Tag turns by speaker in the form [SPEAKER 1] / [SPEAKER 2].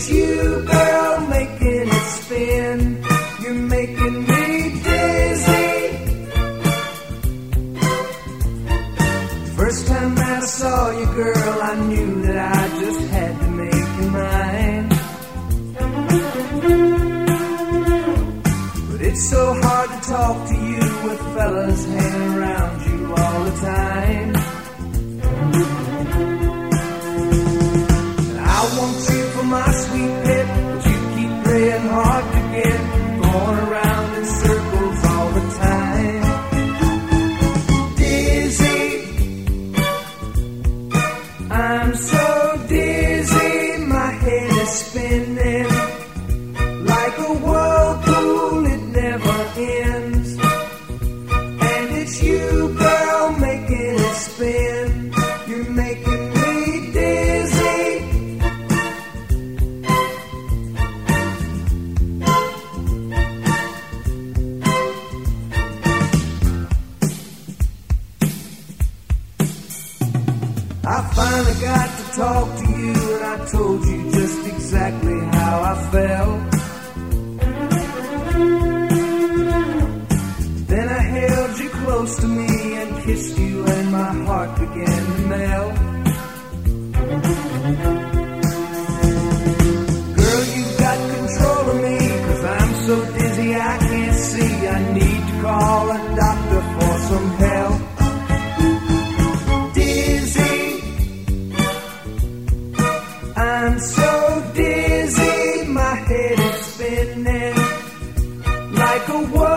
[SPEAKER 1] it's you, girl, making it spin. You're making me dizzy. First time that I saw you, girl, I knew that I just had to make you mine. But it's so hard to talk to you with fellas hanging around you all the time. And I want you for my sweet pet, but you keep playing hard to get, going around in circles all the time. Dizzy, I'm so dizzy, my head is spinning like a whirlpool, it never ends. And it's you, girl, making it spin. You're making me dizzy. I finally got to talk to you, and I told you just exactly how I felt. Then I held you close to me and kissed you, and my heart began to melt. Girl, you've got control of me, 'cause I'm so dizzy I can't see. I need to call a doctor for some help. Dizzy, I'm so dizzy, my head is spinning like a whirl.